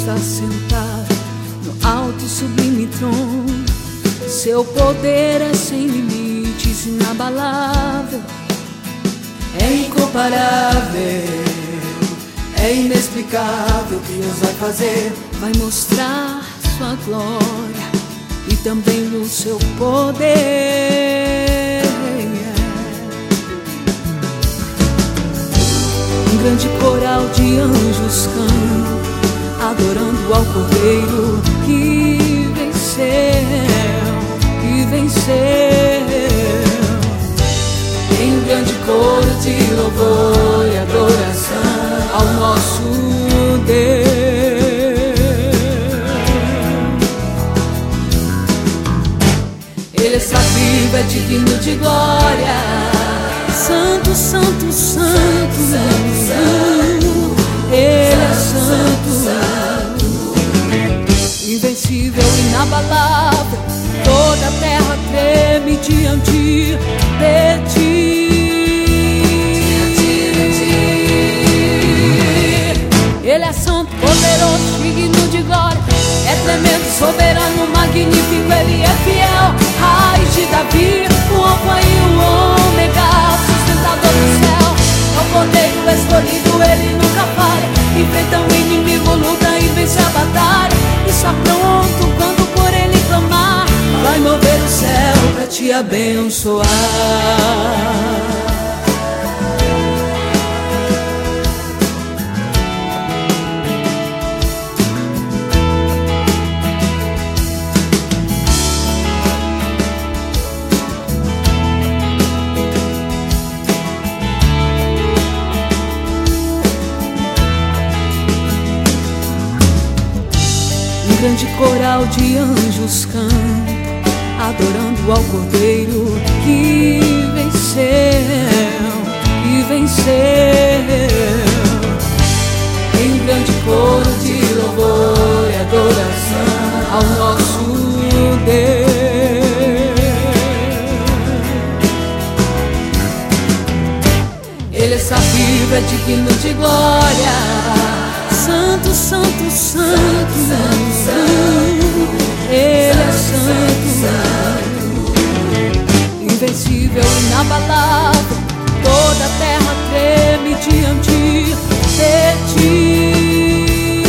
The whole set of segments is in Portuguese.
está sentado no alto e sublime trono. Seu poder é sem limites, inabalável, é incomparável, é inexplicável. O que Deus vai fazer? Vai mostrar sua glória e também o seu poder. Um grande coral de anjos canta, adorando ao Cordeiro que venceu, que venceu. Em um grande coro de louvor e adoração ao nosso Deus. Ele está vivo, é digno de glória. Santo, santo, santo, santo, Ele é santo, invencível, inabalável. Toda a terra treme diante de ti. Ele é santo, poderoso, digno de glória. É tremendo, soberano, magnífico. Ele é fiel, raiz de Davi, o alfa e o ômega, sustentador do céu. É o Cordeiro escolhido, ele nunca falha. Enfrenta o inimigo, luta e vence a batalha. Está pronto quando por ele clamar. Vai mover o céu pra te abençoar. Um grande coral de anjos canta, adorando ao Cordeiro que venceu, que venceu. Em um grande coro de louvor e adoração ao nosso Deus. Ele está vivo, é digno de glória. Santo, santo, santo, santo, Ele é santo, invencível, inabalável. Toda a terra treme diante de ti.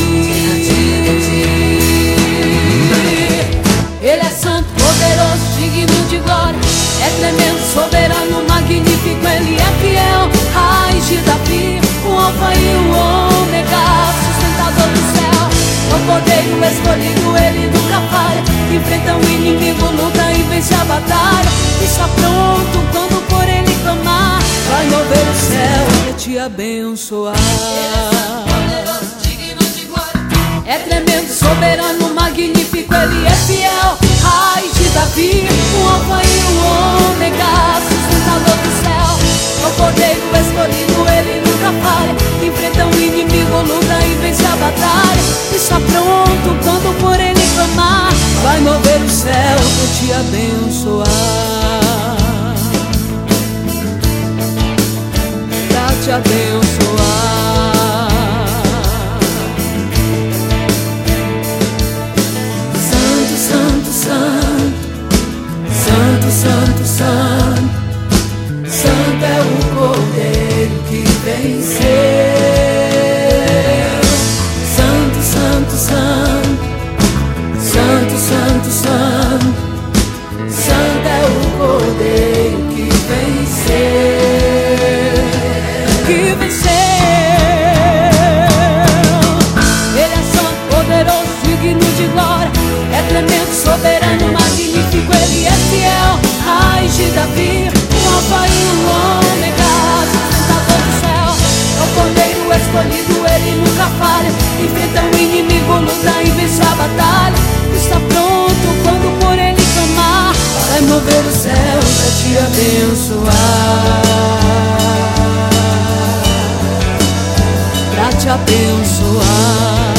Ele é santo, poderoso, digno de glória. É tremendo, soberano, magnífico. Ele é fiel, raiz de Davi, o alfa e o ômega, sustentador do céu. É o Cordeiro escolhido, ele nunca falha. Enfrenta o inimigo, luta e vence a batalha. Está pronto quando por ele clamar. Vai mover o céu pra te abençoar. É tremendo, soberano, magnífico. Ele é fiel, raiz de Davi, o alfa e o ômega, sustentador do céu. É o Cordeiro escolhido, ele nunca falha. Enfrenta o inimigo, luta e vence a batalha. Está pronto quando por ele clamar. Vai mover o céu pra te abençoar, pra te abençoar. Santo, santo, santo, santo, santo é o Cordeiro que venceu. Santo, santo, santo, santo, santo, santo, santo é o Cordeiro que venceu, que venceu. Ele é santo, poderoso, digno de glória. É tremendo, soberano, magnífico. Ele é fiel, raiz de Davi, o alfa e o ômega, sustentador do céu. É o Cordeiro escolhido, ele nunca falha. Enfrenta o inimigo, luta e vence a batalha. Está pronto quando por ele clamar. Vai mover o céu pra te abençoar, pra te abençoar.